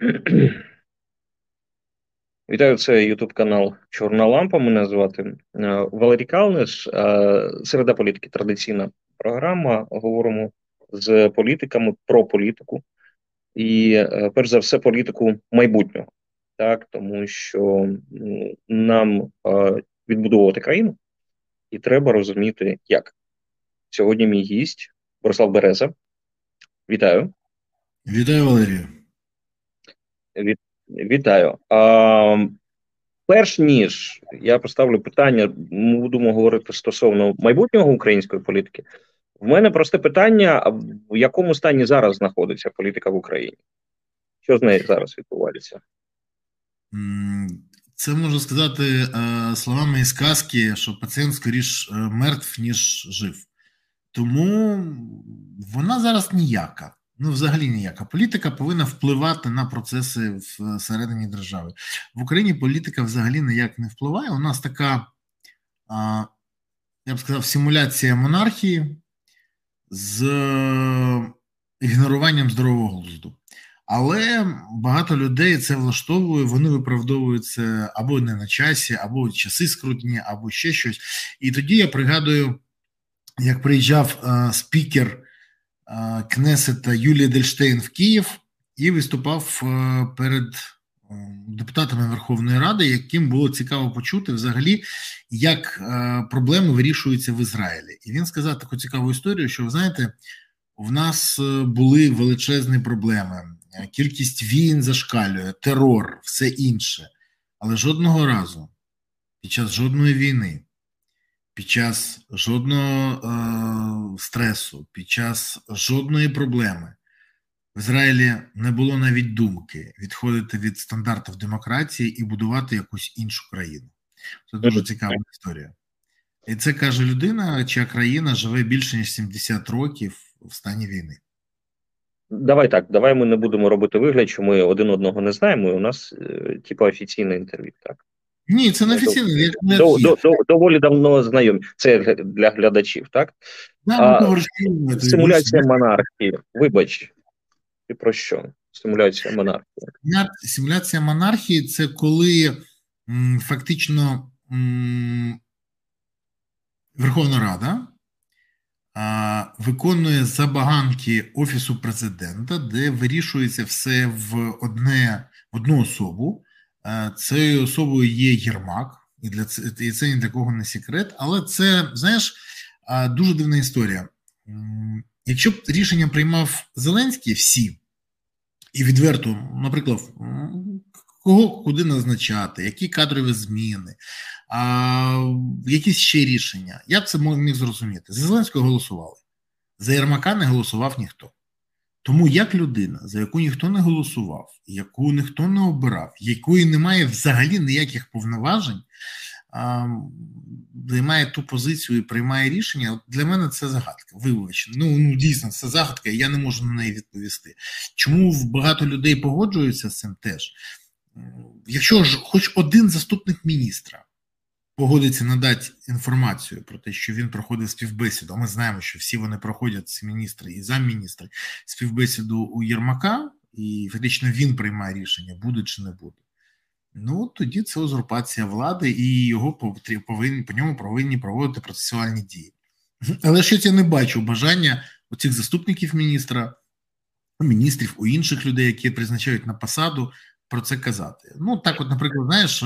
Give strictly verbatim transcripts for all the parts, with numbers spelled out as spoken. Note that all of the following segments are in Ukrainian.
Вітаю, це ютуб канал Чорна лампа. Мене звати е, Валерій Калниш. Е, Середа політики традиційна програма. Говоримо з політиками про політику і, е, перш за все, політику майбутнього. Так, тому що ну, нам е, відбудовувати країну, і треба розуміти, як. Сьогодні мій гість Борислав Береза. Вітаю. Вітаю, Валерію. Ві- Вітаю. А, Перш ніж я поставлю питання, ми будемо говорити стосовно майбутнього української політики. В мене просте питання: а в якому стані зараз знаходиться політика в Україні? Що з нею зараз відбувається? Це можу сказати словами із казки, що пацієнт скоріш мертв, ніж жив. Тому вона зараз ніяка. Ну, взагалі ніяка. Політика повинна впливати на процеси всередині держави. В Україні політика взагалі ніяк не впливає. У нас така, я б сказав, симуляція монархії з ігноруванням здорового глузду. Але багато людей це влаштовує, вони виправдовують це або не на часі, або часи скрутні, або ще щось. І тоді я пригадую, як приїжджав е, спікер е, Кнесета Юлія Едельштейн в Київ і виступав е, перед е, депутатами Верховної Ради, яким було цікаво почути взагалі, як е, проблеми вирішуються в Ізраїлі. І він сказав таку цікаву історію, що, ви знаєте, в нас були величезні проблеми. Кількість війн зашкалює, терор, все інше. Але жодного разу, під час жодної війни, під час жодного е- стресу, під час жодної проблеми в Ізраїлі не було навіть думки відходити від стандартів демократії і будувати якусь іншу країну. Це дуже цікава історія. І це каже людина, чия країна живе більше, ніж сімдесят років в стані війни. Давай так, давай ми не будемо робити вигляд, що ми один одного не знаємо, і у нас, е, типу, офіційне інтерв'ю, так? Ні, це не офіційне. До, до, до, доволі давно знайомі. Це для глядачів, так? Да, а, симуляція монархії. Вибач, ти про що? Симуляція монархії. Симуляція монархії – це коли м, фактично м, Верховна Рада а, виконує забаганки Офісу президента, де вирішується все в одне, в одну особу. А, цією особою є Єрмак, і, для, і це ні для кого не секрет, але це, знаєш, а, дуже дивна історія. М, якщо б рішення приймав Зеленський всі, і відверто, наприклад, кого куди назначати, які кадрові зміни, а, якісь ще рішення, я б це міг зрозуміти. За Зеленського голосували, за Єрмака не голосував ніхто. Тому як людина, за яку ніхто не голосував, яку ніхто не обирав, якої немає взагалі ніяких повноважень, а, займає ту позицію і приймає рішення, для мене це загадка. Вибач, ну, ну дійсно, це загадка, і я не можу на неї відповісти. Чому багато людей погоджуються з цим теж? Якщо ж хоч один заступник міністра погодиться надати інформацію про те, що він проходив співбесіду, а ми знаємо, що всі вони проходять, ці міністри і замміністри, співбесіду у Єрмака, і фактично він приймає рішення, буде чи не буде. Ну, тоді це узурпація влади, і його повинні, по ньому повинні проводити процесуальні дії. Але щось я не бачу бажання у цих заступників міністра, у міністрів, у інших людей, які призначають на посаду, про це казати. Ну, так от, наприклад, знаєш,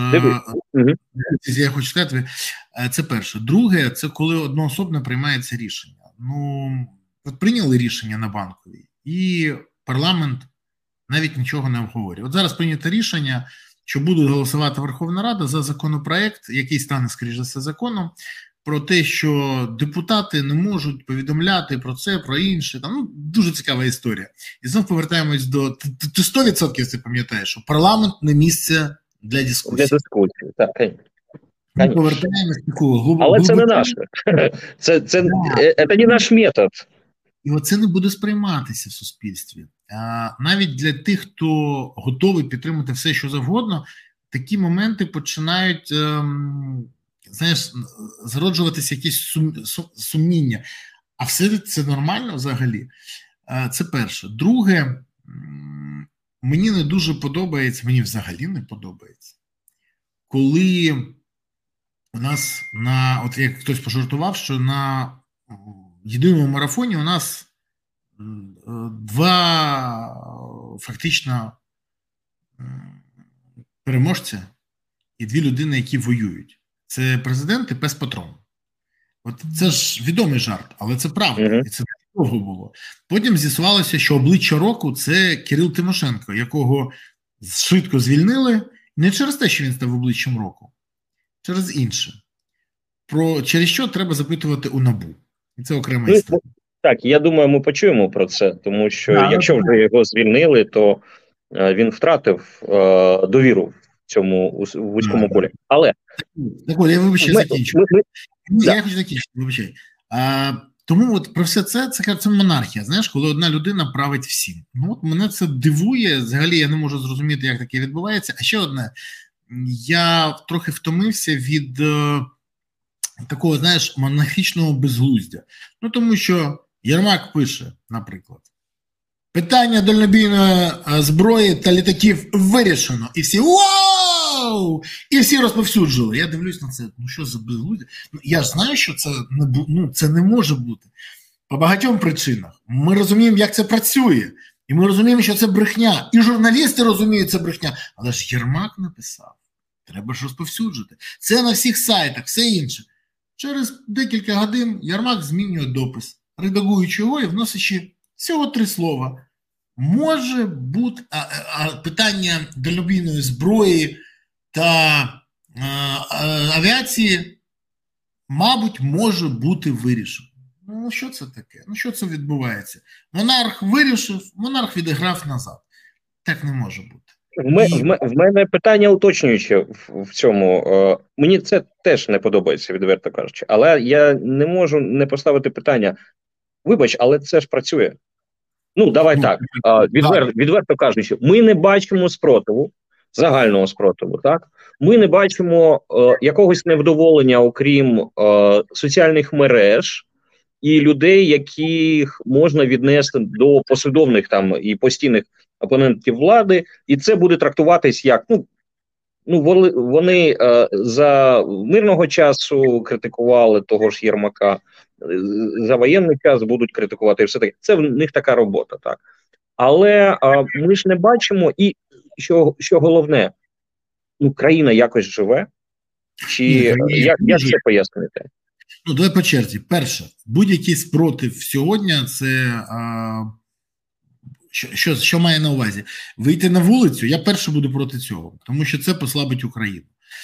я хочу сказати, це перше. Друге, це коли одноособно приймається рішення. Ну, от прийняли рішення на Банковій, і парламент навіть нічого не обговорює. От зараз прийнято рішення, що буде голосувати Верховна Рада за законопроект, який стане, скоріш за все, законом, про те, що депутати не можуть повідомляти про це, про інше. Там, ну, дуже цікава історія. І знов повертаємось до... Ти, ти сто відсотків це пам'ятаєш, що парламент не місце для дискусії. Для дискусії, так, конечно. Ми повертаємось такого глибоко. Але це не наше. Це, це, да. це не наш метод. І оце не буде сприйматися в суспільстві. А, навіть для тих, хто готовий підтримати все, що завгодно, такі моменти починають, ем, знаєш, зароджуватися якісь сум, сумніння. А все це нормально взагалі? А, це перше. Друге, мені не дуже подобається, мені взагалі не подобається, коли у нас на, от як хтось пожартував, що на єдиному марафоні у нас два фактично переможця і дві людини, які воюють. Це президент і пес-патрон. От це ж відомий жарт, але це правда. Mm-hmm. І це довго було. Потім з'ясувалося, що обличчя року – це Кирил Тимошенко, якого швидко звільнили не через те, що він став обличчям року, через інше. Про через що треба запитувати у НАБУ. І це окрема історія. Так, я думаю, ми почуємо про це, тому що да, якщо вже його звільнили, то е, він втратив е, довіру в цьому вузькому полі. Але... Так, Оля, я вибачаю, закінчу. Ми, ми, ми, я да. хочу закінчити, вибачай. А, тому от про все це, це, це монархія, знаєш, коли одна людина править всім. Ну от мене це дивує, взагалі я не можу зрозуміти, як таке відбувається. А ще одне, я трохи втомився від е, такого, знаєш, монархічного безглуздя. Ну тому що Єрмак пише, наприклад, питання дальнобійної зброї та літаків вирішено. І всі вау! І всі розповсюджували. Я дивлюсь на це, ну що за безглуздя? Ну, я ж знаю, що це не, ну, це не може бути. По багатьом причинах. Ми розуміємо, як це працює. І ми розуміємо, що це брехня. І журналісти розуміють, це брехня. Але ж Єрмак написав. Треба ж розповсюджувати. Це на всіх сайтах, все інше. Через декілька годин Єрмак змінює допис, редагуючи його і вносячи всього три слова. Може бути а, а, питання дальнобійної зброї та а, а, авіації, мабуть, може бути вирішено. Ну, що це таке? Ну, що це відбувається? Монарх вирішив, монарх відіграв назад. Так не може бути. В, ми, в, в мене питання уточнююче в, в цьому. Е, мені це теж не подобається, відверто кажучи. Але я не можу не поставити питання. Вибач, але це ж працює. Ну, давай ну, так. Е, відвер, відверто кажучи, ми не бачимо спротиву, загального спротиву, так? Ми не бачимо е, якогось невдоволення, окрім е, соціальних мереж і людей, яких можна віднести до послідовних там і постійних опонентів влади, і це буде трактуватись як, ну, ну вони, вони е, за мирного часу критикували того ж Єрмака, за воєнний час будуть критикувати і все таке. Це в них така робота, так. Але е, ми ж не бачимо, і що, що головне, ну, країна якось живе, чи Ні, як, як це пояснити? Ну, давай по черзі. Перше, будь-який спротив сьогодні – це... А... Що, що, що має на увазі? Вийти на вулицю, я перше буду проти цього, тому що це послабить Україну.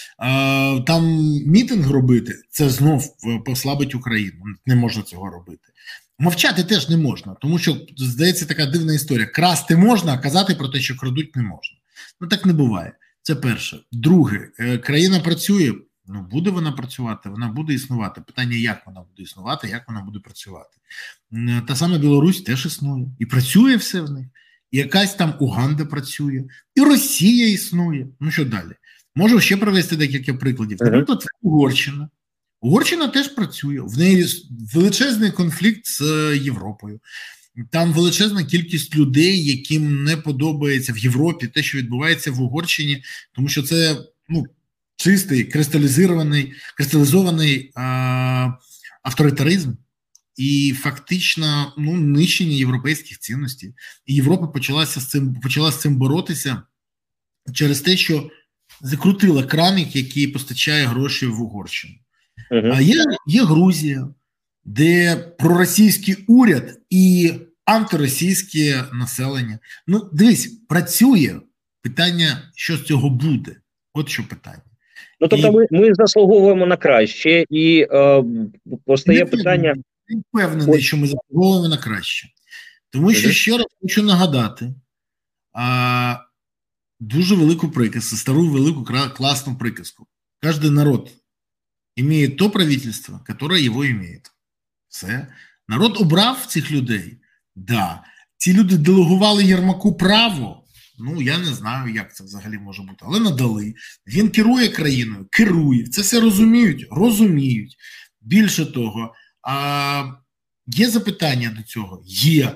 А, там мітинг робити, це знов послабить Україну, не можна цього робити. Мовчати теж не можна, тому що, здається, така дивна історія. Красти можна, а казати про те, що крадуть, не можна. Ну так не буває. Це перше. Друге, країна працює, ну буде вона працювати, вона буде існувати. Питання, як вона буде існувати, як вона буде працювати. Та сама Білорусь теж існує. І працює все в них. І якась там Уганда працює. І Росія існує. Ну що далі? Можу ще привести декілька прикладів. Наприклад, Угорщина. Угорщина теж працює. В неї величезний конфлікт з Європою. Там величезна кількість людей, яким не подобається в Європі те, що відбувається в Угорщині, тому що це, ну, чистий, кристалізований, кристалізований а, авторитаризм і фактично, ну, нищення європейських цінностей. І Європа почалася з цим, почала з цим боротися через те, що закрутила краник, який постачає гроші в Угорщину. Uh-huh. А є, є Грузія, де проросійський уряд і антиросійське населення. Ну, дивись, працює. Питання, що з цього буде. От що питання. Ну, тобто і... ми, ми заслуговуємо на краще, і е, постає не питання... Не впевнений, що ми заслуговуємо на краще. Тому що, uh-huh. ще раз хочу нагадати, а, дуже велику приказку, стару велику класну приказку. Кожен народ имеет то правительство, которое его имеет. Все. Народ обрав цих людей? Да. Ці люди делегували Єрмаку право? Ну, я не знаю, як це взагалі може бути, але надали. Він керує країною? Керує. Це все розуміють? Розуміють. Більше того, а, є запитання до цього? Є.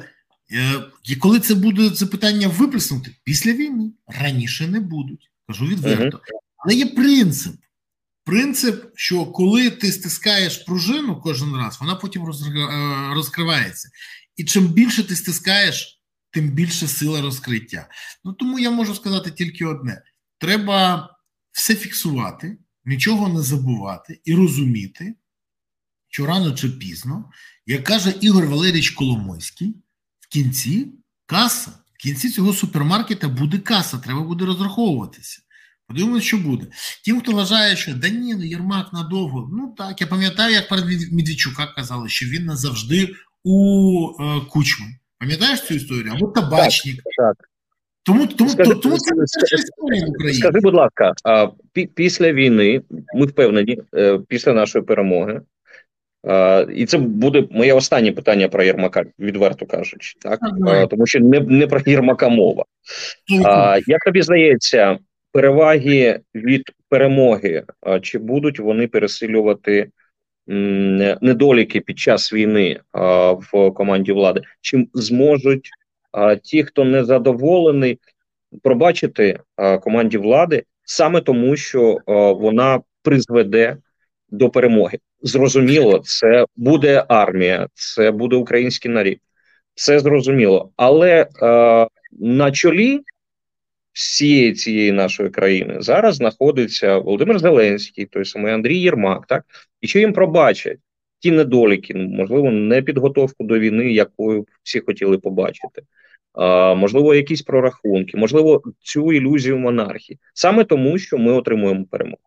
І коли це буде запитання виплеснути? Після війни. Раніше не будуть. Кажу відверто. Uh-huh. Але є принцип. Принцип, що коли ти стискаєш пружину кожен раз, вона потім розкривається. І чим більше ти стискаєш, тим більше сила розкриття. Ну, тому я можу сказати тільки одне. Треба все фіксувати, нічого не забувати і розуміти, що рано чи пізно, як каже Ігор Валерійович Коломойський, в кінці каса, в кінці цього супермаркета буде каса, треба буде розраховуватися. Подивимось, що буде. Тим, хто вважає, що да ні, ну Єрмак надовго, ну так, я пам'ятаю, як про Медведчука казали, що він назавжди у е, Кучми. Пам'ятаєш цю історію? Або табачник. Так, так. Тому, тому, скажи, тому це наша історія в Україні. Скажи, будь ласка, а, пі- після війни, ми впевнені, е, після нашої перемоги, Uh, і це буде моє останнє питання про Єрмака, відверто кажучи, так? Uh, тому що не, не про Єрмака мова. Uh, як тобі здається, переваги від перемоги, uh, чи будуть вони пересилювати м, недоліки під час війни uh, в команді влади? Чи зможуть uh, ті, хто не задоволений, пробачити uh, команді влади саме тому, що uh, вона призведе до перемоги? Зрозуміло, це буде армія, це буде український народ, це зрозуміло. Але е, на чолі всієї цієї нашої країни зараз знаходиться Володимир Зеленський, той самий Андрій Єрмак, так? І що їм пробачать ті недоліки, можливо, не підготовку до війни, якою всі хотіли побачити, е, можливо, якісь прорахунки, можливо, цю ілюзію монархії. Саме тому, що ми отримуємо перемогу.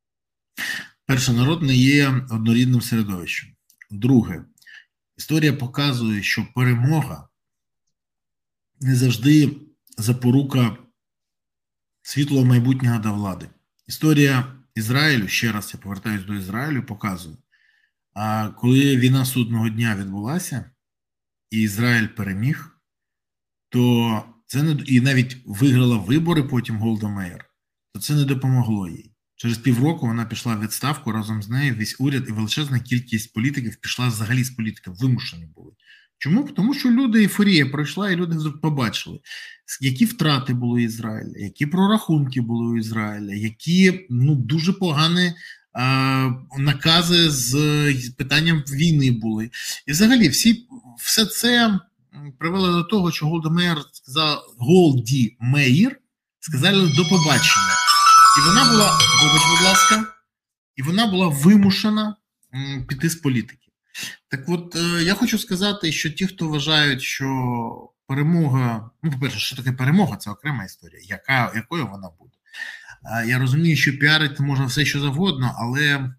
Перше, народ не є однорідним середовищем. Друге, історія показує, що перемога не завжди запорука світлого майбутнього до влади. Історія Ізраїлю, ще раз я повертаюся до Ізраїлю, показує, а коли війна судного дня відбулася, і Ізраїль переміг, то це не, і навіть виграла вибори потім Голда Меїр, то це не допомогло їй. Через півроку вона пішла в відставку, разом з нею весь уряд і величезна кількість політиків пішла взагалі з політики, вимушені були. Чому? Тому що люди, ейфорія пройшла, і люди побачили, які втрати були Ізраїля, які прорахунки були у Ізраїля, які ну, дуже погані а, накази з, з питанням війни були. І взагалі всі, все це привело до того, що Голда Меїр сказала, Голді Меїр сказали до побачення. І вона була, вибач, будь ласка, і вона була вимушена м, піти з політики. Так от, е, я хочу сказати, що ті, хто вважають, що перемога, ну, по-перше, що таке перемога, це окрема історія, яка, якою вона буде. Е, я розумію, що піарити можна все, що завгодно, але е,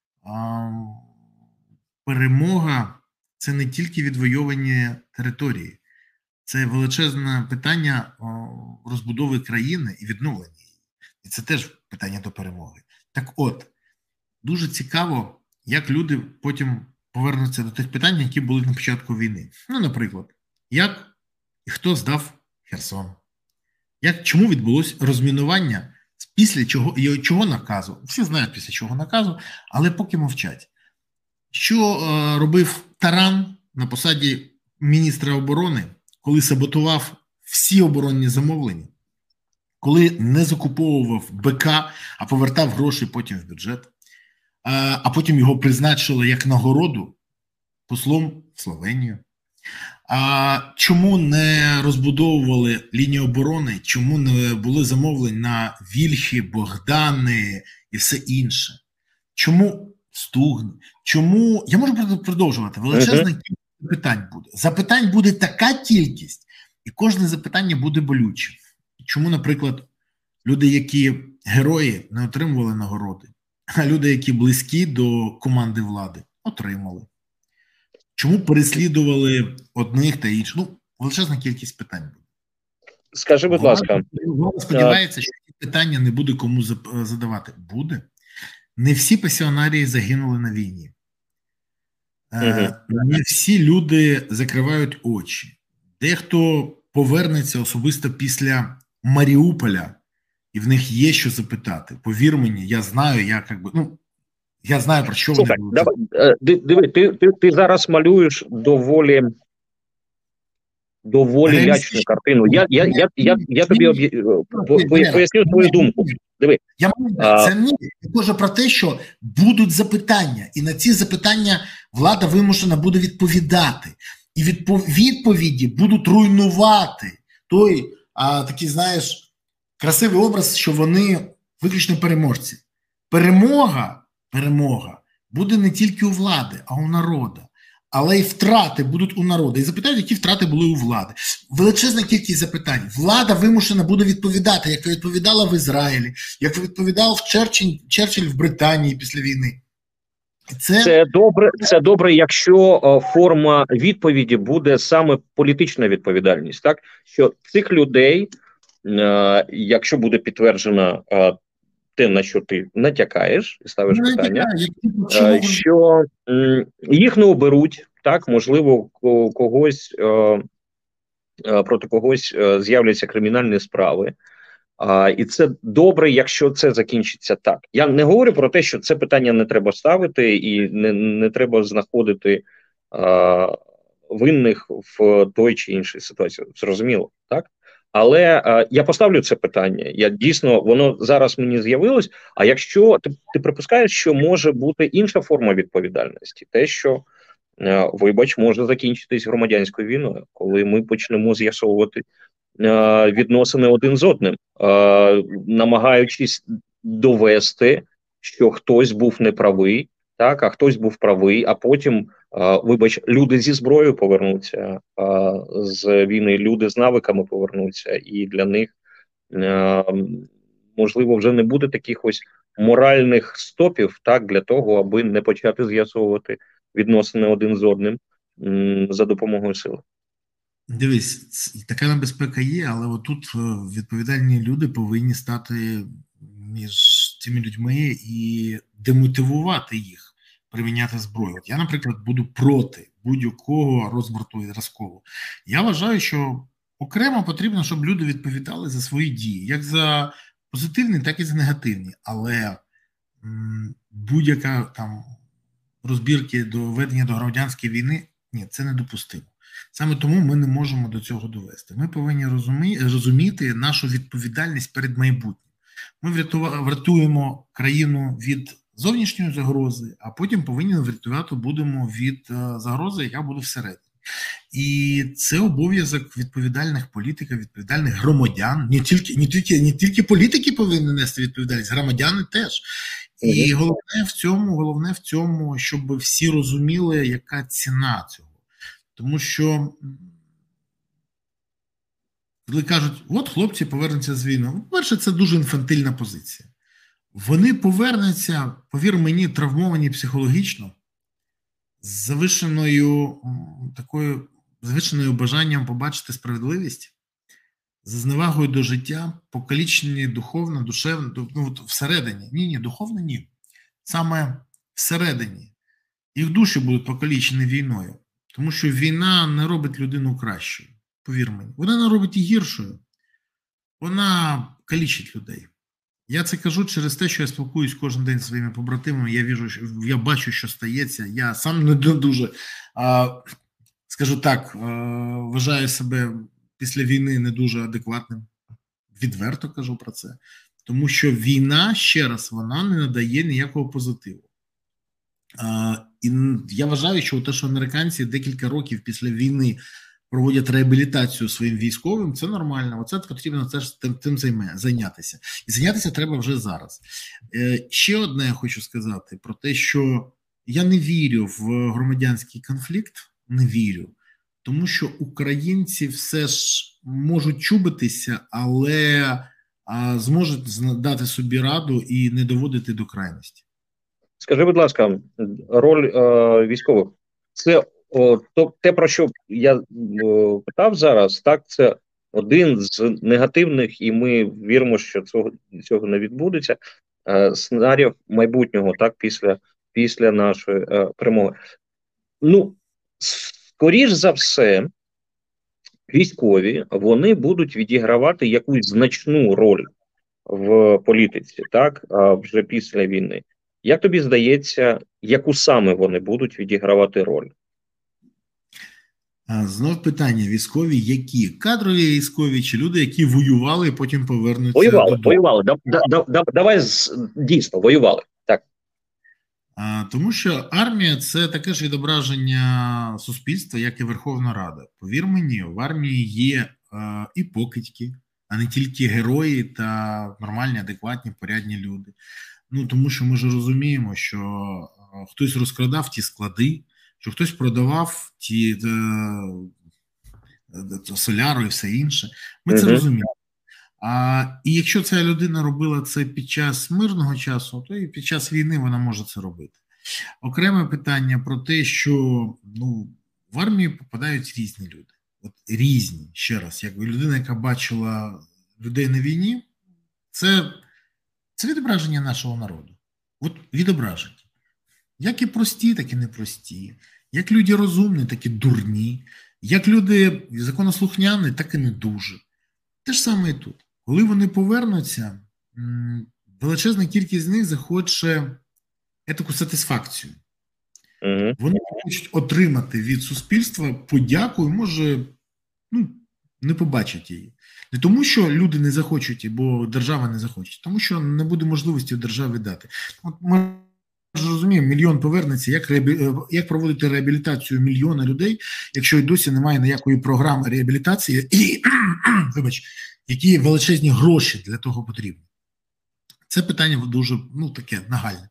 перемога – це не тільки відвойовані території, це величезне питання о, розбудови країни і відновлення. І це теж питання до перемоги. Так от, дуже цікаво, як люди потім повернуться до тих питань, які були на початку війни. Ну, наприклад, як і хто здав Херсон? Як, чому відбулось розмінування після чого, і чого наказу? Всі знають після чого наказу, але поки мовчать. Що е, робив Таран на посаді міністра оборони, коли саботував всі оборонні замовлення? Коли не закуповував БК, а повертав гроші потім в бюджет, а, а потім його призначили як нагороду послом в Словенію. А чому не розбудовували лінію оборони, чому не були замовлень на Вільхи, Богдани і все інше? Чому Стугни? Чому, я можу продовжувати, величезна кількість запитань буде. Запитань буде така кількість, і кожне запитання буде болючим. Чому, наприклад, люди, які герої, не отримували нагороди, а люди, які близькі до команди влади, отримали? Чому переслідували одних та інших? Ну, величезна кількість питань буде. Скажи, будь ласка. Влада сподівається, що ці питання не буде кому задавати. Буде. Не всі пасіонарії загинули на війні. Угу. Не всі люди закривають очі. Дехто повернеться особисто після Маріуполя, і в них є що запитати. Повір мені, я знаю, я як би, ну, я знаю, про що Слухай, вони будуть. Диви, ти, ти, ти, ти зараз малюєш доволі доволі лячну картину. Я, я, я, я, я тобі об'я... поясню твою думку. Диви. Я це ні. Я кажу про те, що будуть запитання, і на ці запитання влада вимушена буде відповідати. І відповіді будуть руйнувати той, а, такий, знаєш, красивий образ, що вони виключно переможці. Перемога, перемога буде не тільки у влади, а у народу. Але й втрати будуть у народу. І запитають, які втрати були у влади. Величезна кількість запитань. Влада вимушена буде відповідати, як відповідала в Ізраїлі, як відповідав Черчилль, Черчилль в Британії після війни. Це... це добре, це добре, якщо о, форма відповіді буде саме політична відповідальність, так? Що цих людей, е, якщо буде підтверджено е, те, на що ти натякаєш і ставиш не питання, натякаю, е, що е, їх не оберуть, так, можливо, когось е, е, проти когось е, з'являться кримінальні справи. А, і це добре, якщо це закінчиться так. Я не говорю про те, що це питання не треба ставити і не, не треба знаходити а, винних в той чи іншій ситуації. Зрозуміло, так? Але а, я поставлю це питання. Я дійсно, воно зараз мені з'явилось. А якщо ти, ти припускаєш, що може бути інша форма відповідальності, те, що а, вибач, може закінчитись громадянською війною, коли ми почнемо з'ясовувати відносини один з одним, намагаючись довести, що хтось був неправий, так, а хтось був правий, а потім, вибач, люди зі зброєю повернуться з війни, люди з навиками повернуться, і для них, можливо, вже не буде таких ось моральних стопів, так, для того, аби не почати з'ясовувати відносини один з одним за допомогою сили. Дивись, така небезпека є, але отут відповідальні люди повинні стати між цими людьми і демотивувати їх приміняти зброю. От я, наприклад, буду проти будь-якого розбрату і розколу. Я вважаю, що окремо потрібно, щоб люди відповідали за свої дії, як за позитивні, так і за негативні. Але м, будь-яка там розбірки до ведення до громадянської війни, ні, це недопустимо. Саме тому ми не можемо до цього довести. Ми повинні розумі... розуміти нашу відповідальність перед майбутнім. Ми врятуємо країну від зовнішньої загрози, а потім повинні врятувати будемо від загрози, яка буде всередині. І це обов'язок відповідальних політиків, відповідальних громадян. Не тільки, не тільки, не тільки політики повинні нести відповідальність, громадяни теж. І головне в цьому, головне в цьому, щоб всі розуміли, яка ціна цього. Тому що, коли кажуть, от хлопці повернуться з війни, по-перше, це дуже інфантильна позиція. Вони повернуться, повір мені, травмовані психологічно, з завищеною такою, завищеною бажанням побачити справедливість, з зневагою до життя, покалічені духовно, душевно, ну, от всередині. Ні, ні, духовно ні. Саме всередині. Їх душі будуть покалічені війною. Тому що війна не робить людину кращою, повір мені. Вона не робить її гіршою. Вона калічить людей. Я це кажу через те, що я спілкуюсь кожен день зі своїми побратимами, я, віжу, я бачу, що стається. Я сам не дуже, а, скажу так, а, вважаю себе після війни не дуже адекватним. Відверто кажу про це. Тому що війна, ще раз, вона не надає ніякого позитиву. А, і я вважаю, що те, що американці декілька років після війни проводять реабілітацію своїм військовим, це нормально. Оце потрібно теж тим, тим зайнятися. І зайнятися треба вже зараз. Е, ще одне я хочу сказати про те, що я не вірю в громадянський конфлікт, не вірю. Тому що українці все ж можуть чубитися, але а, зможуть дати собі раду і не доводити до крайності. Скажи, будь ласка, роль е, військових – це о, то, те, про що я о, питав зараз, так, це один з негативних, і ми віримо, що цього, цього не відбудеться, е, сценаріїв майбутнього, так, після, після нашої е, перемоги. Ну, скоріш за все, військові, вони будуть відігравати якусь значну роль в політиці, так, а вже після війни. Як тобі здається, яку саме вони будуть відігравати роль? Знов питання: військові які? Кадрові військові чи люди, які воювали і потім повернуться Воювали, додому? воювали. Да, да, да, давай дійсно, воювали. Так. А, тому що армія – це таке ж відображення суспільства, як і Верховна Рада. Повір мені, в армії є а, і покидьки, а не тільки герої та нормальні, адекватні, порядні люди. Ну, тому що ми ж розуміємо, що а, хтось розкрадав ті склади, що хтось продавав ті е, е, соляру і все інше. Ми це Угу. розуміємо. А, і якщо ця людина робила це під час мирного часу, то і під час війни вона може це робити. Окреме питання про те, що ну, в армію попадають різні люди. От різні, ще раз, як людина, яка бачила людей на війні, це, це відображення нашого народу. От відображення. Як і прості, так і непрості. Як люди розумні, так і дурні. Як люди законослухняні, так і не дуже. Те ж саме і тут. Коли вони повернуться, величезна кількість з них захоче таку сатисфакцію. Угу. Вони хочуть отримати від суспільства подяку і, може, ну, не побачать її. Не тому, що люди не захочуть, бо держава не захоче, тому що не буде можливості в державі дати. От ми ж розуміємо, мільйон повернеться, як, реабі... як проводити реабілітацію мільйона людей, якщо й досі немає ніякої програми реабілітації, і, вибач, які величезні гроші для того потрібні. Це питання дуже, ну, таке нагальне.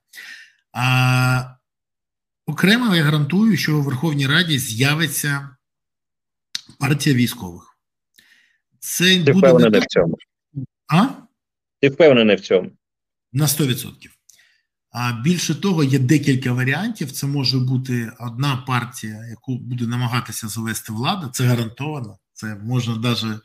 А окремо я гарантую, що у Верховній Раді з'явиться партія військових. Це Ти буде впевнений не в цьому? А? Ти впевнений в цьому? На сто відсотків. А більше того, є декілька варіантів. Це може бути одна партія, яку буде намагатися завести влада. Це гарантовано. Це можна навіть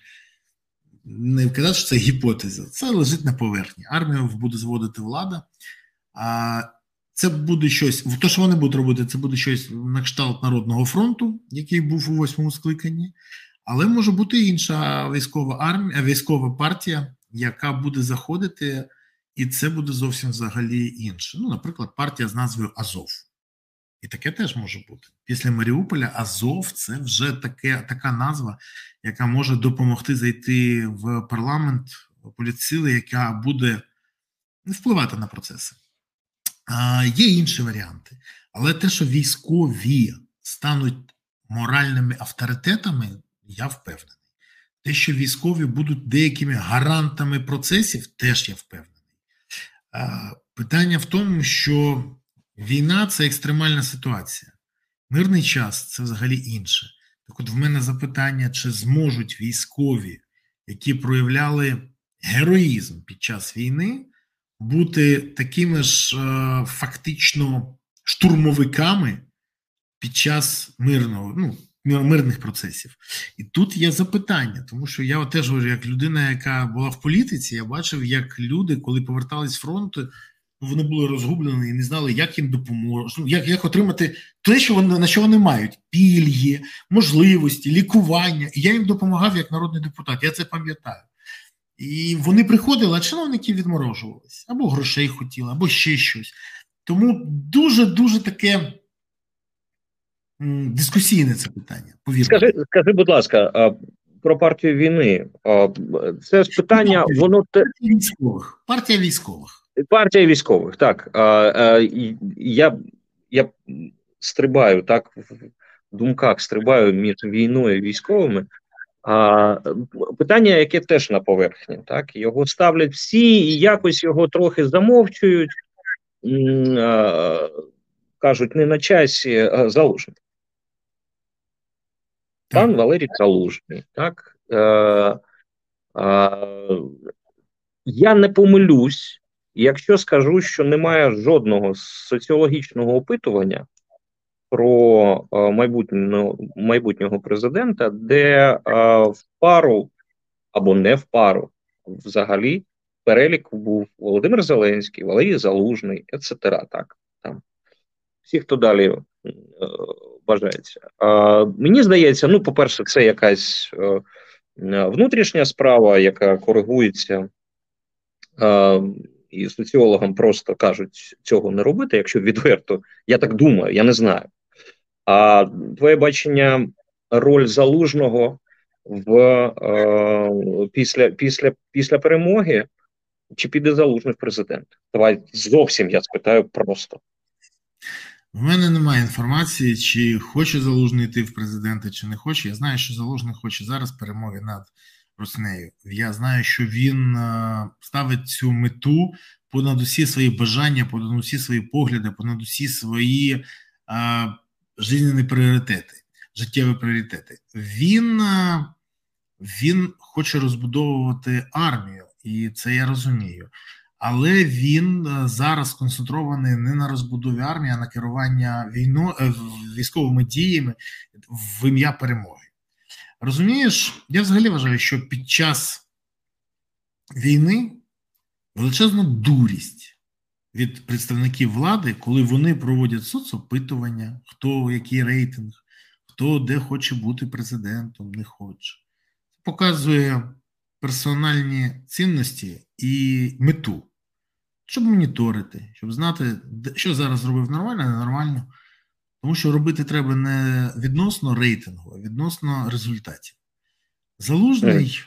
не казати, що це гіпотеза. Це лежить на поверхні. Армію буде зводити влада. А це буде щось, то, що вони будуть робити, це буде щось на кшталт Народного фронту, який був у восьмому скликанні. Але може бути інша військова армія, військова партія, яка буде заходити, і це буде зовсім взагалі інше. Ну, наприклад, партія з назвою Азов. І таке теж може бути. Після Маріуполя Азов – це вже таке, така назва, яка може допомогти зайти в парламент політсили, яка буде впливати на процеси. А, є інші варіанти. Але те, що військові стануть моральними авторитетами, я впевнений. Те, що військові будуть деякими гарантами процесів, теж я впевнений. А, питання в тому, що війна – це екстремальна ситуація. Мирний час – це взагалі інше. Так от в мене запитання, чи зможуть військові, які проявляли героїзм під час війни, бути такими ж е, фактично штурмовиками під час мирного, ну, мирних процесів. І тут є запитання, тому що я теж говорю, як людина, яка була в політиці, я бачив, як люди, коли повертались з фронту, вони були розгублені і не знали, як їм допоможуть, як, як отримати те, що вони, на що вони мають, пільги, можливості, лікування. І я їм допомагав як народний депутат, я це пам'ятаю. І вони приходили, а чиновники відморожувалися. Або грошей хотіли, або ще щось. Тому дуже-дуже таке м, дискусійне це питання. Повірте. Скажи, скажи, будь ласка, про партію війни. Це ж питання, партія, воно те... партія військових. Партія військових. Партія військових, так. Я, я стрибаю, так, в думках стрибаю між війною і військовими. А, питання, яке теж на поверхні, так, його ставлять всі і якось його трохи замовчують, а, кажуть, не на часі, а Залужний. Пан Валерій Залужний, так, а, а, я не помилюсь, якщо скажу, що немає жодного соціологічного опитування про а, майбутнього, майбутнього президента, де а, в пару або не в пару взагалі перелік був Володимир Зеленський, Валерій Залужний, et cetera. Так, там всі, хто далі е, бажається. А, мені здається, ну, по-перше, це якась е, внутрішня справа, яка коригується, е, і соціологам просто кажуть цього не робити, якщо відверто, я так думаю, я не знаю. А твоє бачення роль Залужного в, е, після, після, після перемоги, чи піде Залужний в президент? Давай зовсім я спитаю просто. У мене немає інформації, чи хоче Залужний йти в президенти, чи не хоче. Я знаю, що Залужний хоче зараз перемоги над Руснею. Я знаю, що він ставить цю мету понад усі свої бажання, понад усі свої погляди, понад усі свої а, життєві пріоритети, життєві пріоритети. Він, він хоче розбудовувати армію, і це я розумію. Але він зараз сконцентрований не на розбудові армії, а на керування війно, військовими діями в ім'я перемоги. Розумієш, я взагалі вважаю, що під час війни величезна дурість від представників влади, коли вони проводять соцопитування, хто який рейтинг, хто де хоче бути президентом, не хоче. Показує персональні цінності і мету, щоб моніторити, щоб знати, що зараз зробив нормально, а не нормально. Тому що робити треба не відносно рейтингу, а відносно результатів. Залужний,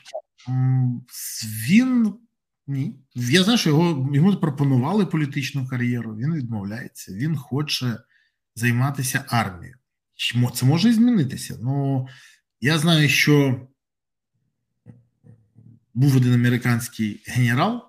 він, ні. Я знаю, що його, йому пропонували політичну кар'єру, він відмовляється, він хоче займатися армією. Це може і змінитися. Ну, я знаю, що був один американський генерал,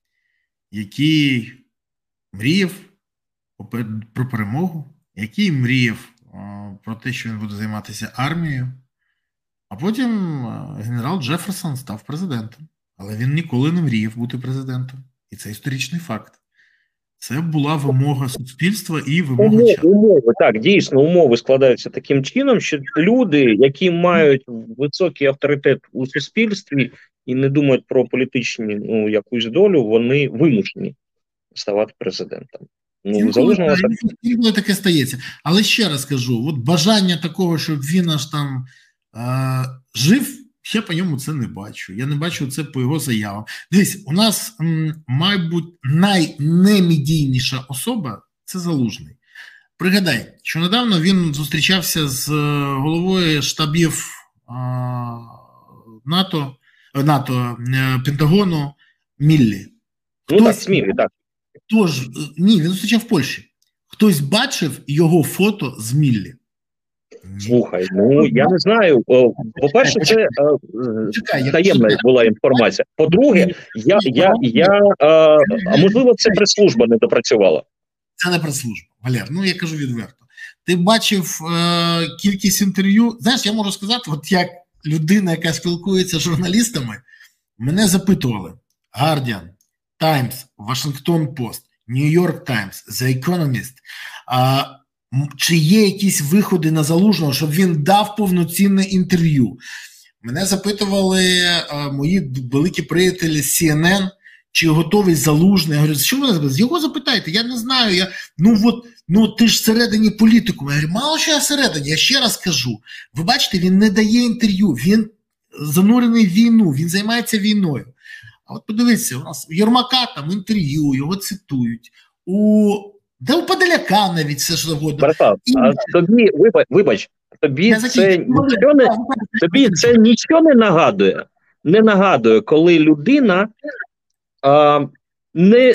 який мріяв про перемогу, який мріяв про те, що він буде займатися армією, а потім генерал Джеферсон став президентом. Але він ніколи не мріяв бути президентом. І це історичний факт. Це була вимога суспільства і вимога часу. Умови, так, дійсно, умови складаються таким чином, що люди, які мають високий авторитет у суспільстві і не думають про політичну, ну, якусь долю, вони вимушені ставати президентом. Ну, інколи, та, інколи таке стається. Але ще раз кажу, от бажання такого, щоб він аж там е, жив, я по ньому це не бачу. Я не бачу це по його заявам. Дивись, у нас, м, мабуть, найнемедійніша особа – це Залужний. Пригадай, що недавно він зустрічався з головою штабів е, НАТО, НАТО, е, Пентагону Міллі. Ну так, Смілі, так. Тож, ні, він зустрічав в Польщі. Хтось бачив його фото з Міллі? Слухай, ну я не знаю. По-перше, це Чекай, таємна була інформація. По-друге, я, я, я, а, а можливо, це прес-служба не допрацювала. Це не прес-служба, Валер, ну я кажу відверто. Ти бачив е, кількість інтерв'ю, знаєш, я можу сказати, от як людина, яка спілкується з журналістами, мене запитували Guardian, Times, Washington Post, New York Times, The Economist, а, чи є якісь виходи на Залужного, щоб він дав повноцінне інтерв'ю. Мене запитували а, мої великі приятелі з Сі Ен Ен, чи готовий Залужний. Я говорю, що ви запитаєте? Його запитайте, я не знаю. Я, ну, от, ну ти ж всередині політику. Я говорю, мало що я всередині, я ще раз кажу. Ви бачите, він не дає інтерв'ю, він занурений в війну, він займається війною. А от подивіться, у нас у Єрмака там інтерв'ю, його цитують. У де у Подоляка навіть все ж завгодно. Братан, і... а тобі, вибач, вибач тобі це, нічого не, тобі це нічого не нагадує. Не нагадує, коли людина а, не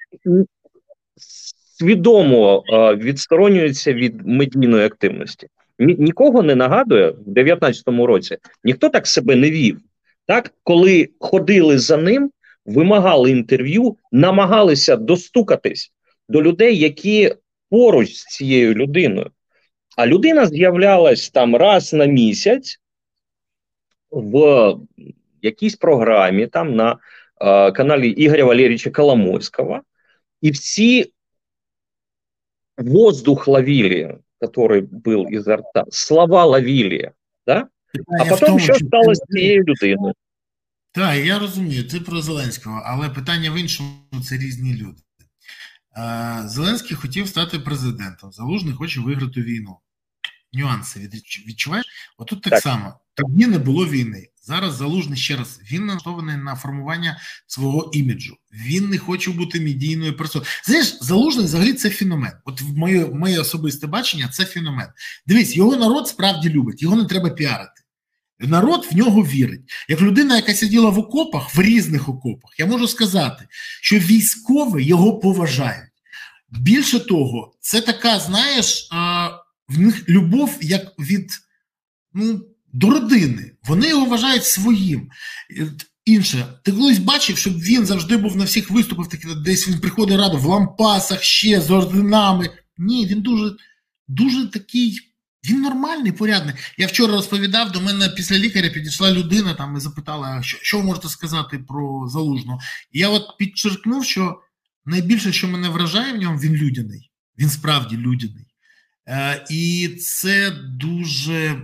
свідомо а, відсторонюється від медійної активності. Ні, нікого не нагадує в дев'ятнадцятому році. Ніхто так себе не вів. Так, коли ходили за ним, вимагали інтерв'ю, намагалися достукатись до людей, які поруч з цією людиною. А людина з'являлась там раз на місяць в якійсь програмі, там на е, каналі Ігоря Валерійовича Коломойського, і всі воздух ловили, який був із рта, слова ловили, да? А потім, що сталося з цією людиною? Так, я розумію, це про Зеленського, але питання в іншому, це різні люди. Зеленський хотів стати президентом, Залужний хоче виграти війну. Нюанси відчуваєш? Отут так, так само. Тоді не було війни. Зараз Залужний, ще раз, він налаштований на формування свого іміджу. Він не хоче бути медійною персоною. Знаєш, Залужний взагалі це феномен. От в моє, моє особисте бачення це феномен. Дивись, його народ справді любить, його не треба піарити. Народ в нього вірить. Як людина, яка сиділа в окопах, в різних окопах, я можу сказати, що військові його поважають. Більше того, це така, знаєш, в них любов як від, ну, до родини. Вони його вважають своїм. Інше, ти колись бачив, щоб він завжди був на всіх виступах, десь він приходить радо в лампасах, ще з орденами. Ні, він дуже, дуже такий, він нормальний, порядний. Я вчора розповідав, до мене після лікаря підійшла людина там і запитала, що, що ви можете сказати про Залужного. І я от підчеркнув, що найбільше, що мене вражає в ньому, він людяний. Він справді людяний. Е, і це дуже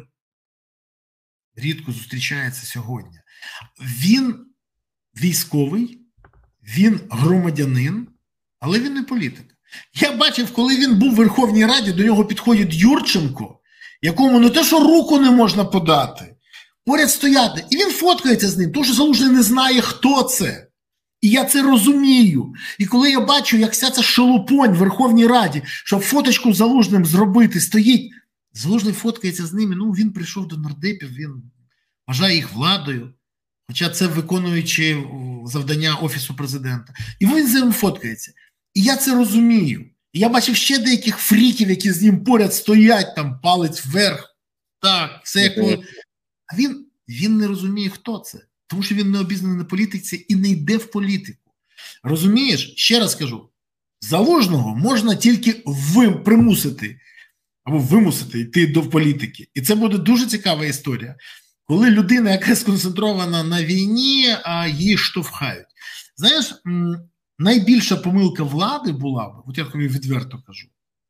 рідко зустрічається сьогодні. Він військовий, він громадянин, але він не політик. Я бачив, коли він був в Верховній Раді, до нього підходить Юрченко, якому не те, що руку не можна подати, поряд стояти. І він фоткається з ним, тому що Залужний не знає, хто це. І я це розумію. І коли я бачу, як вся ця шелупонь в Верховній Раді, щоб фоточку з Залужним зробити, стоїть, Залужний фоткається з ними, ну він прийшов до нардепів, він вважає їх владою, хоча це виконуючи завдання Офісу Президента. І він з ним фоткається. І я це розумію. І я бачив ще деяких фріків, які з ним поряд стоять, там палець вверх, так, все як... А він, він не розуміє, хто це. Тому що він не обізнаний на політиці і не йде в політику. Розумієш? Ще раз кажу, Залужного можна тільки вим, примусити, або вимусити йти до політики. І це буде дуже цікава історія. Коли людина, яка сконцентрована на війні, а її штовхають. Знаєш, найбільша помилка влади була б, от я тобі відверто кажу,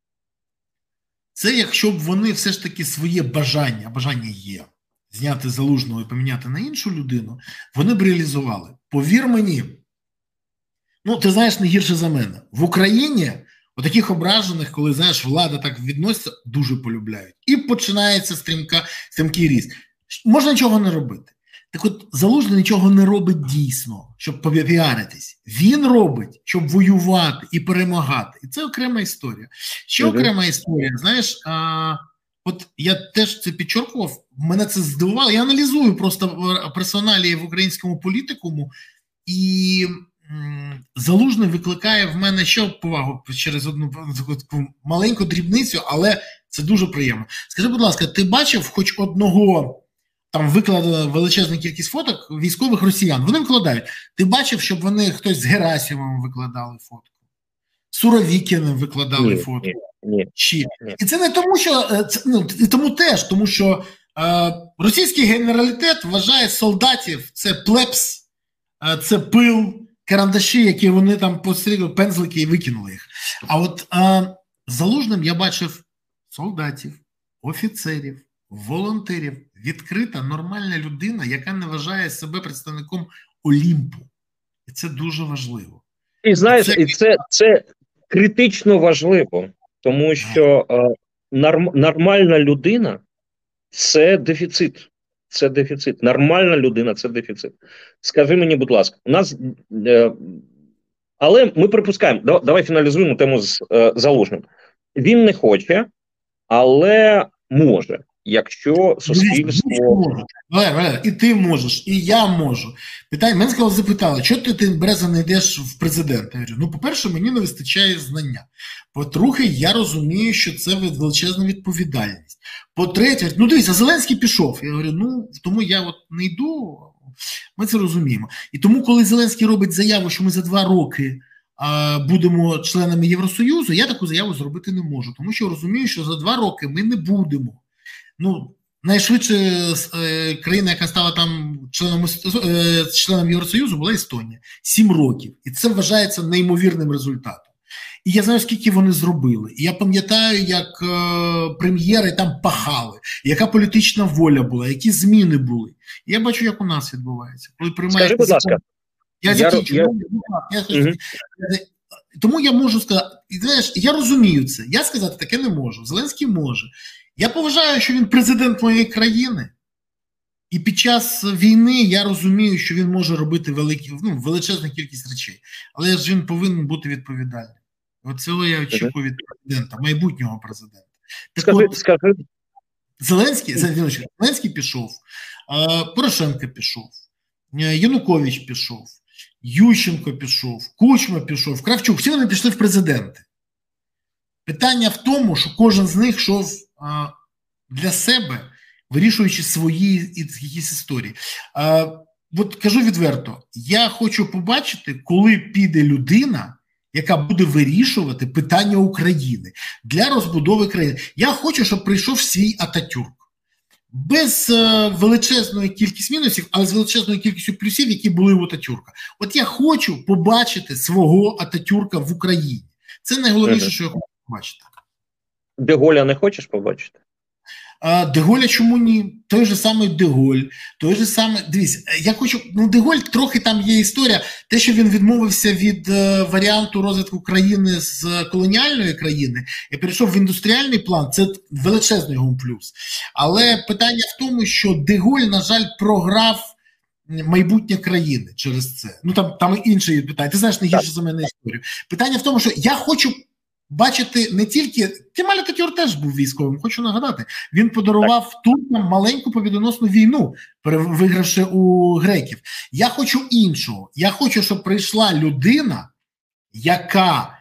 це якщо б вони все ж таки своє бажання, бажання є, зняти Залужного і поміняти на іншу людину, вони б реалізували. Повір мені, ну, ти знаєш не гірше за мене. В Україні отаких ображених, коли, знаєш, влада так відноситься, дуже полюбляють. І починається стрімка, стрімкий ріст. Можна нічого не робити. Так от, Залужний нічого не робить дійсно, щоб попіаритись. Він робить, щоб воювати і перемагати. І це окрема історія. Ще окрема історія, знаєш, а, от я теж це підчеркував, мене це здивувало. Я аналізую просто персоналії в українському політикуму, і м, Залужний викликає в мене ще повагу через одну таку маленьку дрібницю, але це дуже приємно. Скажи, будь ласка, ти бачив хоч одного... Там викладена величезна кількість фоток військових росіян. Вони викладають. Ти бачив, щоб вони хтось з Герасимовим викладали фотку? Суровікіним викладали ні, фотку? Ні, ні, Чи? ні. І це не тому, що... Це, ну, і тому теж, тому що е, російський генералітет вважає солдатів, це плебс, е, це пил, карандаші, які вони там пострігли, пензлики і викинули їх. А от е, Залужним я бачив солдатів, офіцерів, волонтерів, відкрита, нормальна людина, яка не вважає себе представником Олімпу. І це дуже важливо. І знаєш, це... і це, це критично важливо, тому що е, норм, нормальна людина – це дефіцит. Це дефіцит. Нормальна людина – це дефіцит. Скажи мені, будь ласка, у нас... Е, але ми припускаємо, давай, давай фіналізуємо тему з е, Залужним. Він не хоче, але може. Якщо суспільство... І ти можеш, і я можу. Питання, мене сказали, запитали, чого ти, ти Береза, не йдеш в президента? Я говорю, ну, по-перше, мені не вистачає знання. По-друге, я розумію, що це величезна відповідальність. По-третє, ну, дивіться, Зеленський пішов. Я говорю, ну, тому я от не йду, ми це розуміємо. І тому, коли Зеленський робить заяву, що ми за два роки а, будемо членами Євросоюзу, я таку заяву зробити не можу, тому що розумію, що за два роки ми не будемо. Ну, найшвидше е, країна, яка стала там членом, е, членом Євросоюзу, була Естонія. Сім років. І це вважається неймовірним результатом. І я знаю, скільки вони зробили. І я пам'ятаю, як е, прем'єри там пахали, яка політична воля була, які зміни були. І я бачу, як у нас відбувається. Коли приймають... Скажи, будь ласка. Я закінчу. Я... Я... Я... Угу. Тому я можу сказати, знаєш, я розумію це. Я сказати таке не можу. Зеленський може. Я поважаю, що він президент моєї країни, І під час війни я розумію, що він може робити великі, ну, величезну кількість речей, але ж він повинен бути відповідальним. Оцього я очікую від президента, майбутнього президента. Так скажи, от, скажи. Зеленський, Зеленський пішов, Порошенко пішов, Янукович пішов, Ющенко пішов, Кучма пішов, Кравчук, всі вони пішли в президенти. Питання в тому, що кожен з них йшов для себе, вирішуючи свої якісь історії. А, от кажу відверто, я хочу побачити, коли піде людина, яка буде вирішувати питання України для розбудови країни. Я хочу, щоб прийшов свій Ататюрк. Без е, величезної кількості мінусів, але з величезною кількістю плюсів, які були у Ататюрка. От я хочу побачити свого Ататюрка в Україні. Це найголовніше, що я хочу побачити. Деголя не хочеш побачити? Деголя чому ні? Той же самий Деголь, той же самий, дивіться, я хочу, ну Деголь трохи там є історія, те, що він відмовився від е, варіанту розвитку країни з колоніальної країни і перейшов в індустріальний план, це величезний його плюс. Але питання в тому, що Деголь, на жаль, програв майбутнє країни через це. Ну там, там інші питання, ти знаєш не гірше за мене історію. Питання в тому, що я хочу бачити не тільки, Кемаль Ататюрк теж був військовим, хочу нагадати, він подарував так. туркам маленьку побідоносну війну, вигравши у греків. Я хочу іншого, я хочу, щоб прийшла людина, яка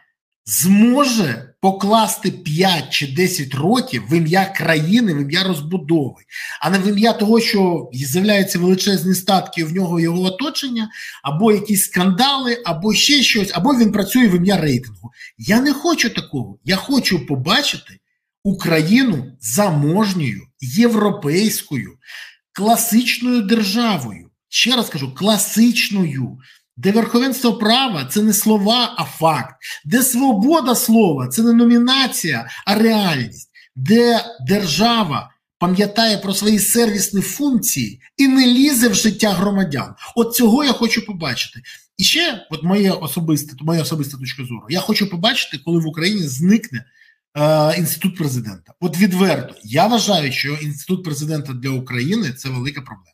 зможе покласти п'ять чи десять років в ім'я країни, в ім'я розбудови, а не в ім'я того, що з'являються величезні статки в нього його оточення, або якісь скандали, або ще щось, або він працює в ім'я рейтингу. Я не хочу такого. Я хочу побачити Україну заможньою, європейською, класичною державою. Ще раз кажу, класичною. Де верховенство права – це не слова, а факт. Де свобода слова – це не номінація, а реальність. Де держава пам'ятає про свої сервісні функції і не лізе в життя громадян. От цього я хочу побачити. І ще, от моє особисте, моя особиста точка зору, я хочу побачити, коли в Україні зникне е, інститут президента. От відверто, я вважаю, що інститут президента для України – це велика проблема.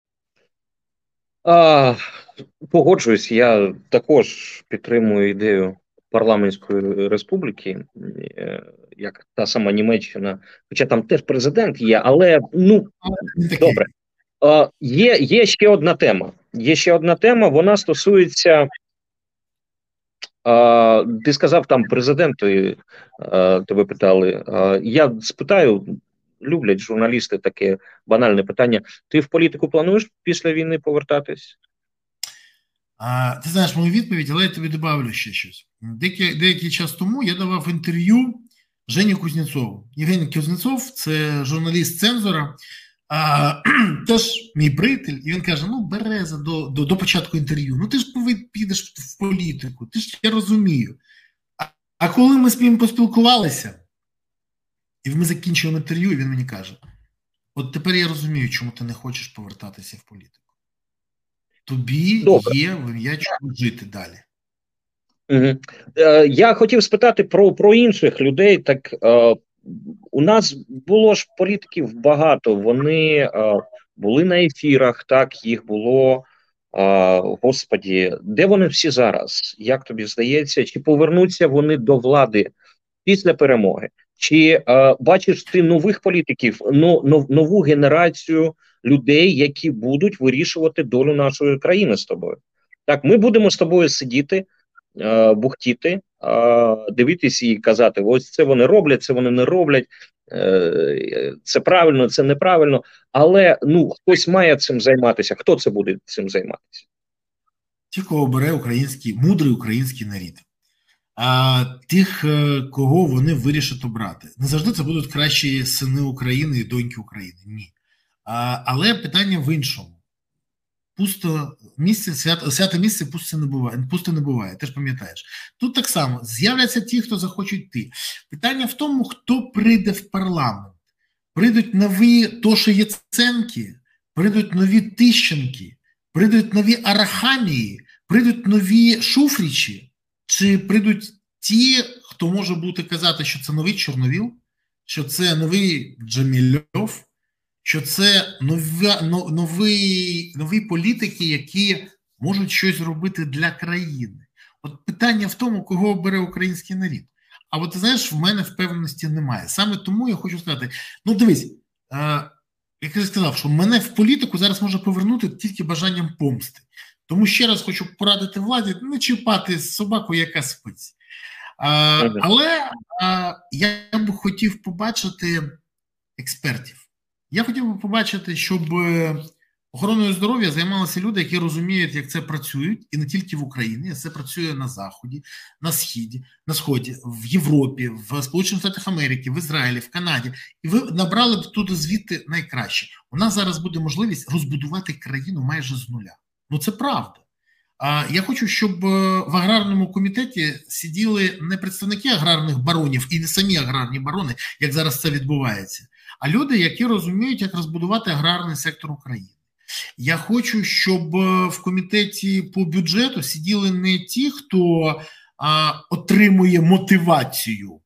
А, погоджуюсь, я також підтримую ідею парламентської республіки, як та сама Німеччина, хоча там теж президент є, але, ну, добре. А, є, є ще одна тема. Є ще одна тема, вона стосується, а, ти сказав там президенту, а, тебе питали, а, я спитаю, люблять журналісти таке банальне питання. Ти в політику плануєш після війни повертатись? А, ти знаєш мою відповідь, але я тобі добавлю ще щось. Деякий, деякий час тому я давав інтерв'ю Жені Кузнєцову. Євгеній Кузнєцов – це журналіст «Цензора», а, теж мій приятель, і він каже, ну, Береза до, до, до початку інтерв'ю, ну, ти ж підеш в політику, ти ж, я розумію. А, а коли ми з ним поспілкувалися, і ми закінчили інтерв'ю, і він мені каже, от тепер я розумію, чому ти не хочеш повертатися в політику. Тобі Добре. є в ім'я чому жити далі. Угу. Е, я хотів спитати про, про інших людей. Так, е, у нас було ж політиків багато, вони е, були на ефірах, так, їх було, е, господі, де вони всі зараз? Як тобі здається, чи повернуться вони до влади після перемоги? Чи е, бачиш ти нових політиків, но, нов, нову генерацію людей, які будуть вирішувати долю нашої країни з тобою? Так, ми будемо з тобою сидіти, е, бухтіти, е, дивитися і казати, ось це вони роблять, це вони не роблять, е, це правильно, це неправильно, але ну, хтось має цим займатися. Хто це буде цим займатися? Ті, кого бере український, мудрий український народ. А тих, кого вони вирішать обрати. Не завжди це будуть кращі сини України і доньки України. Ні. А, але питання в іншому. Пусто місце, свято, святе місце пусто не буває, пусто не буває, ти ж пам'ятаєш. Тут так само, з'являться ті, хто захочуть йти. Питання в тому, хто прийде в парламент. Прийдуть нові Тоші Яценки, прийдуть нові Тищенки, прийдуть нові Арахамії, прийдуть нові Шуфричі. Чи прийдуть ті, хто може бути казати, що це новий Чорновіл, що це новий Джамільов, що це нові, нові, нові політики, які можуть щось зробити для країни. От питання в тому, кого обере український народ. А от, ти знаєш, в мене впевненості немає. Саме тому я хочу сказати, ну дивись, е, як я сказав, що мене в політику зараз може повернути тільки бажанням помсти. Тому ще раз хочу порадити владі не чіпати собаку, яка спить. А, але а, я б хотів побачити експертів. Я хотів би побачити, щоб охороною здоров'я займалися люди, які розуміють, як це працює, і не тільки в Україні, як це працює на Заході, на Сході, на Сході, в Європі, в Сполучених Штатах Америки, в Ізраїлі, в Канаді. І ви набрали б туди звідти найкраще. У нас зараз буде можливість розбудувати країну майже з нуля. Ну це правда. А я хочу, щоб в аграрному комітеті сиділи не представники аграрних баронів і не самі аграрні барони, як зараз це відбувається, а люди, які розуміють, як розбудувати аграрний сектор України. Я хочу, щоб в комітеті по бюджету сиділи не ті, хто а, отримує мотивацію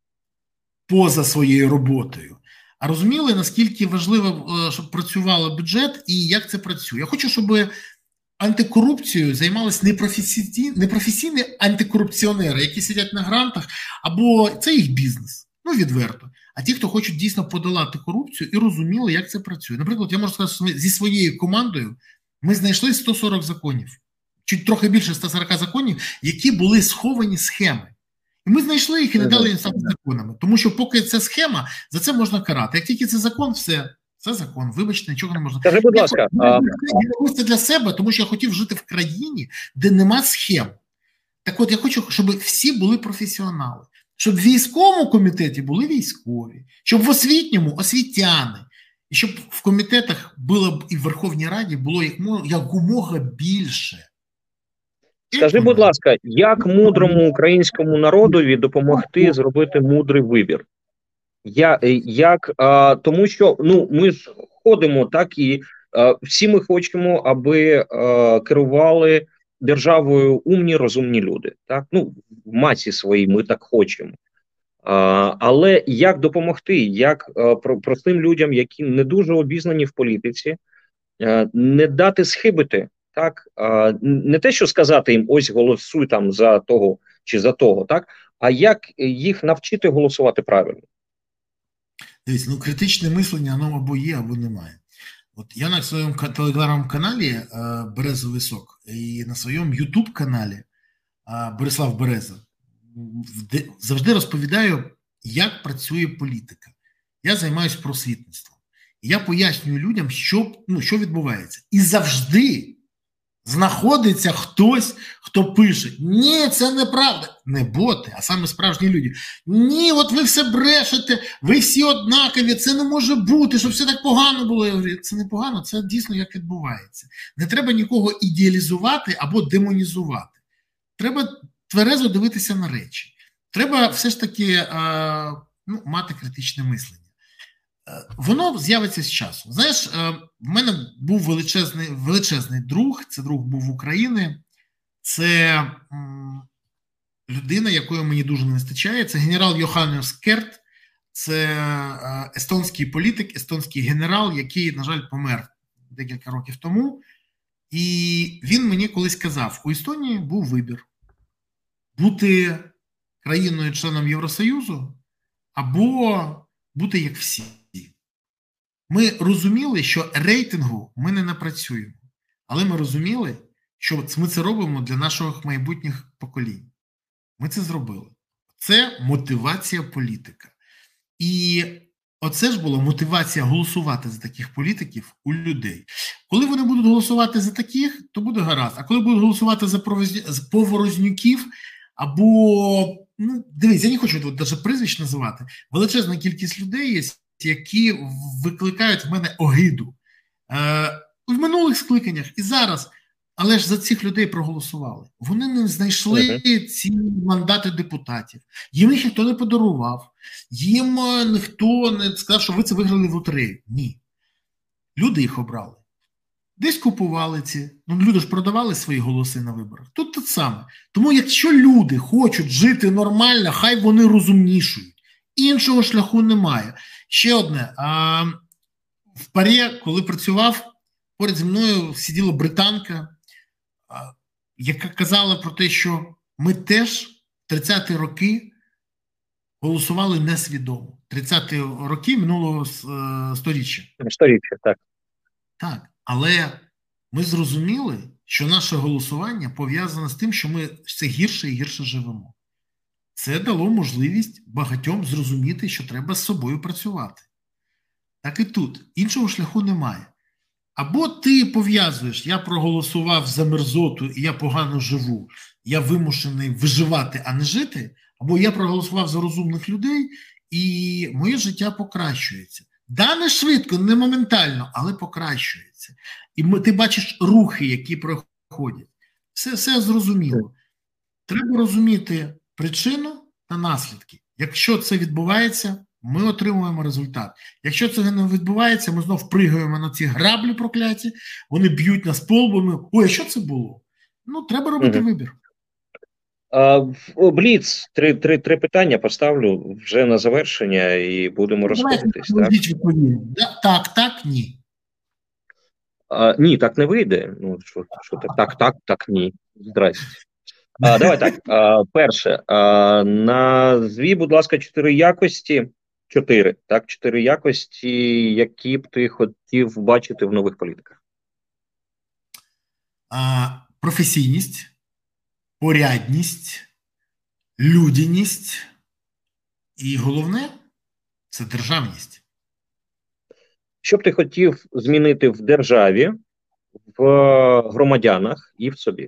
поза своєю роботою, а розуміли, наскільки важливо, щоб працював бюджет і як це працює. Я хочу, щоб антикорупцією займалися непрофесійні, непрофесійні антикорупціонери, які сидять на грантах, або це їх бізнес, ну відверто. А ті, хто хочуть дійсно подолати корупцію і розуміли, як це працює. Наприклад, я можу сказати, що зі своєю командою ми знайшли сто сорок законів, чи трохи більше ста сорока законів, які були сховані схеми. І ми знайшли їх і не дали їм саме законами. Тому що поки це схема, за це можна карати. Як тільки це закон, все. Це закон, вибачте, нічого не можна. Скажи, будь ласка. Я робив це для себе, тому що я хотів жити в країні, де нема схем. Так от, я хочу, щоб всі були професіонали. Щоб в військовому комітеті були військові, щоб в освітньому – освітяни. І щоб в комітетах було і в Верховній Раді було якомога більше. Скажи, будь ласка, як мудрому українському народові допомогти зробити мудрий вибір? Я, як, а, тому що ну, ми ж ходимо так і а, всі ми хочемо, аби а, керували державою умні, розумні люди. Так? Ну, в масі своїй ми так хочемо. А, але як допомогти, як а, про, простим людям, які не дуже обізнані в політиці, а, не дати схибити, так? А, не те, що сказати їм, ось голосуй там за того чи за того, так? А як їх навчити голосувати правильно? Дивіться, ну критичне мислення, воно або є, або немає. От я на своєму телеграм-каналі Березовий Сок і на своєму ютуб-каналі Борислав Береза завжди розповідаю, як працює політика. Я займаюся просвітництвом. І я пояснюю людям, що, ну, що відбувається. І завжди знаходиться хтось, хто пише: ні, це неправда. Не боти, а саме справжні люди. Ні, от ви все брешете, ви всі однакові, це не може бути, щоб все так погано було. Я говорю, це не погано, це дійсно як відбувається. Не треба нікого ідеалізувати або демонізувати. Треба тверезо дивитися на речі. Треба все ж таки а, ну, мати критичне мислення. Воно з'явиться з часом. Знаєш, в мене був величезний, величезний друг, це друг був України, це людина, якої мені дуже не вистачає, це генерал Йоханнес Керт, це естонський політик, естонський генерал, який, на жаль, помер декілька років тому. І він мені колись казав, у Естонії був вибір бути країною-членом Євросоюзу або бути як всі. Ми розуміли, що рейтингу ми не напрацюємо, але ми розуміли, що ми це робимо для наших майбутніх поколінь. Ми це зробили. Це мотивація політика. І оце ж була мотивація голосувати за таких політиків у людей. Коли вони будуть голосувати за таких, то буде гаразд. А коли будуть голосувати за поворознюків, або, ну, дивіться, я не хочу тут навіть прізвищ називати, величезна кількість людей є, які викликають в мене огиду. Е, в минулих скликаннях і зараз, але ж за цих людей проголосували. Вони не знайшли uh-huh. ці мандати депутатів. Їм їх ніхто не подарував. Їм ніхто не сказав, що ви це виграли в лотерею. Ні. Люди їх обрали. Десь купували ці. Ну, люди ж продавали свої голоси на виборах. Тут те саме. Тому якщо люди хочуть жити нормально, хай вони розумнішують. Іншого шляху немає. Ще одне. А, в ПАРЄ, коли працював, поряд зі мною сиділа британка, яка казала про те, що ми теж в тридцяті роки голосували несвідомо. тридцяті роки минулого сторіччя. Сторіччя, так. Так, але ми зрозуміли, що наше голосування пов'язане з тим, що ми все гірше і гірше живемо. Це дало можливість багатьом зрозуміти, що треба з собою працювати. Так і тут. Іншого шляху немає. Або ти пов'язуєш, я проголосував за мерзоту і я погано живу, я вимушений виживати, а не жити, або я проголосував за розумних людей і моє життя покращується. Да, не швидко, не моментально, але покращується. І ти бачиш рухи, які проходять. Все, все зрозуміло. Треба розуміти причину та наслідки. Якщо це відбувається, ми отримуємо результат. Якщо це не відбувається, ми знов пригаємо на ці граблі прокляті, вони б'ють нас по лбу, ми, ой, а що це було? Ну, треба робити угу. вибір. Бліц, три, три, три питання поставлю вже на завершення і будемо розходитись. Так? Да, так, так, ні. А, ні, так не вийде. Ну, що, що так, так, так, так, ні. Здрасте. А, давай так. А, перше, а, назві, будь ласка, чотири якості, чотири, так, чотири якості, які б ти хотів бачити в нових політиках. А, професійність, порядність, людяність і головне – це державність. Що б ти хотів змінити в державі, в громадянах і в собі?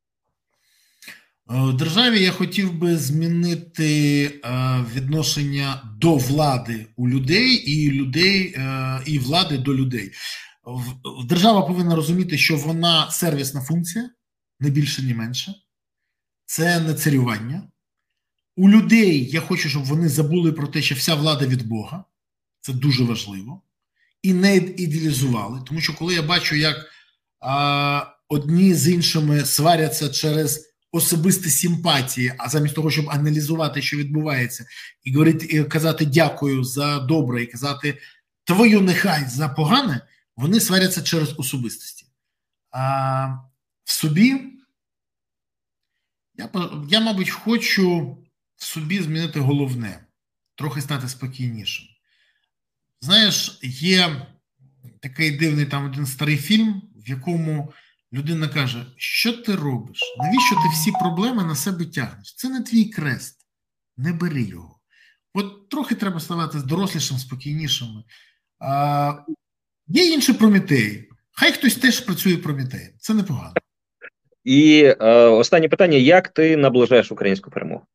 В державі я хотів би змінити відношення до влади у людей і людей, і влади до людей. Держава повинна розуміти, що вона сервісна функція, не більше, ні менше. Це не царювання. У людей я хочу, щоб вони забули про те, що вся влада від Бога. Це дуже важливо. І не ідеалізували. Тому що коли я бачу, як а, одні з іншими сваряться через особисті симпатії, а замість того, щоб аналізувати, що відбувається, і говорити, і казати дякую за добре, і казати твою нехай за погане, вони сваряться через особистості. А в собі я, я, мабуть, хочу в собі змінити головне, трохи стати спокійнішим. Знаєш, є такий дивний там один старий фільм, в якому людина каже, що ти робиш? Навіщо ти всі проблеми на себе тягнеш? Це не твій крест, не бери його. От трохи треба ставати дорослішим, спокійнішим. А, є інші Прометеї. Хай хтось теж працює Прометеєм. Це непогано. І е, останнє питання. Як ти наближаєш українську перемогу?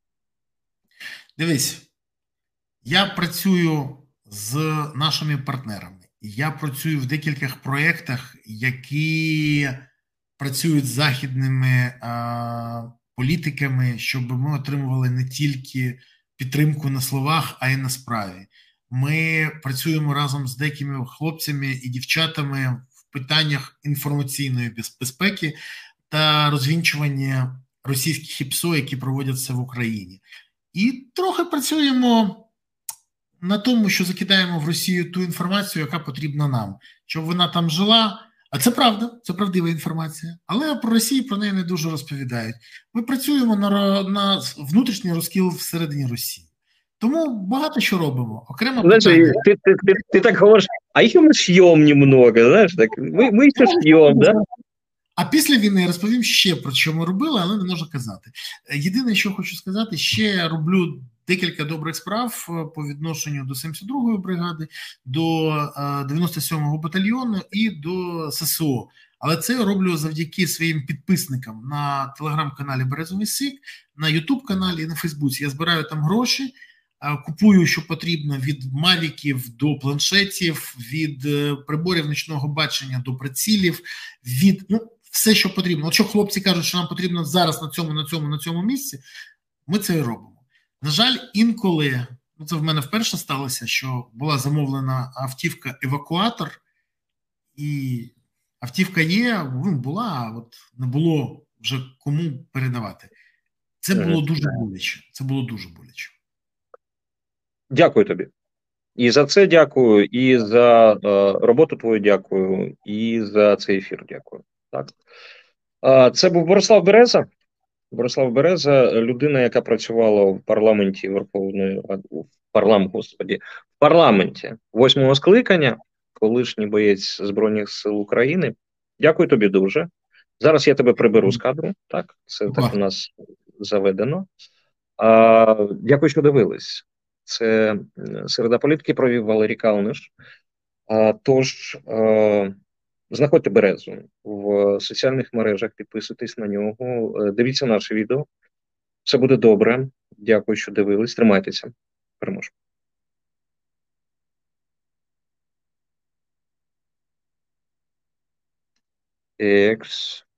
Дивись, я працюю з нашими партнерами. Я працюю в декількох проєктах, які працюють з західними а, політиками, щоб ми отримували не тільки підтримку на словах, а й на справі. Ми працюємо разом з деякими хлопцями і дівчатами в питаннях інформаційної безпеки та розвінчування російських ІПСО, які проводяться в Україні. І трохи працюємо на тому, що закидаємо в Росію ту інформацію, яка потрібна нам, щоб вона там жила. А це правда, це правдива інформація. Але про Росію про неї не дуже розповідають. Ми працюємо на, на внутрішній розкіл всередині Росії. Тому багато що робимо. Окремо знаєш, ти, ти, ти, ти так говориш, а їх ми шьємо немного, знаєш, так, ми, ми ще шьємо, да? А після війни я розповім ще про що ми робили, але не можу казати. Єдине, що хочу сказати, ще я роблю декілька добрих справ по відношенню до сімдесят другої бригади, до дев'яносто сьомого батальйону і до ССО. Але це я роблю завдяки своїм підписникам на телеграм-каналі Березовий Сік, на ютуб-каналі і на Фейсбуці. Я збираю там гроші, купую, що потрібно, від мавіків до планшетів, від приборів нічного бачення до прицілів, від, ну, все, що потрібно. От що хлопці кажуть, що нам потрібно зараз на цьому, на цьому, на цьому місці, ми це і робимо. На жаль, інколи, ну це в мене вперше сталося, що була замовлена автівка-евакуатор, і автівка є, ну, була, а от не було вже кому передавати. Це було дуже боляче. Це було дуже боляче. Дякую тобі. І за це дякую, і за е, роботу твою дякую, і за цей ефір дякую. Так. Е, це був Борислав Береза. Борислав Береза, людина, яка працювала в парламенті Верховної Ради, в парлам, господі, в парламенті восьмого скликання, колишній боєць Збройних сил України. Дякую тобі дуже. Зараз я тебе приберу з кадру. Так, це так у нас заведено. А, Дякую, що дивились. Це «Середа політики» провів Валерій Калниш. А, Тож, а, знаходьте Березу в соціальних мережах, підписуйтесь на нього, е, дивіться наше відео. Все буде добре. Дякую, що дивились. Тримайтеся. Переможемо. Екс.